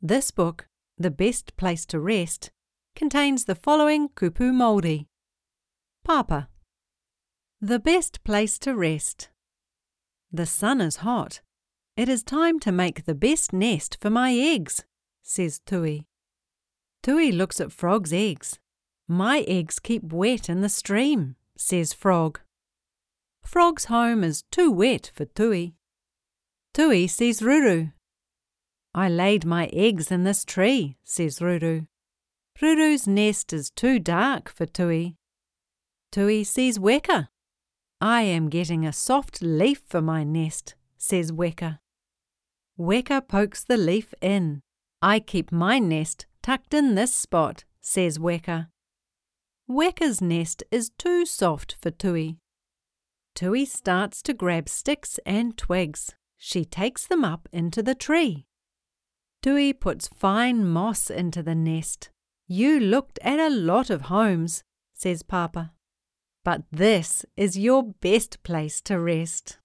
This book, The Best Place to Rest, contains the following kupu Māori. Papa. The best place to rest. The sun is hot. It is time to make the best nest for my eggs, says Tui. Tui looks at Frog's eggs. My eggs keep wet in the stream, says Frog. Frog's home is too wet for Tui. Tui sees Ruru. I laid my eggs in this tree, says Ruru. Ruru's nest is too dark for Tui. Tui sees Weka. I am getting a soft leaf for my nest, says Weka. Weka pokes the leaf in. I keep my nest tucked in this spot, says Weka. Weka's nest is too soft for Tui. Tui starts to grab sticks and twigs. She takes them up into the tree. Tui puts fine moss into the nest. You looked at a lot of homes, says Papa. But this is your best place to rest.